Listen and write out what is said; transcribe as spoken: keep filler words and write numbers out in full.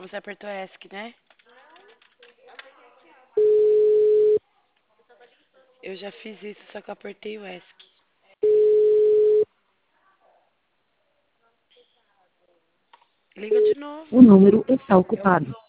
você apertou ESC, né? Eu já fiz isso, só que eu apertei o ESC. Liga de novo. O número está ocupado.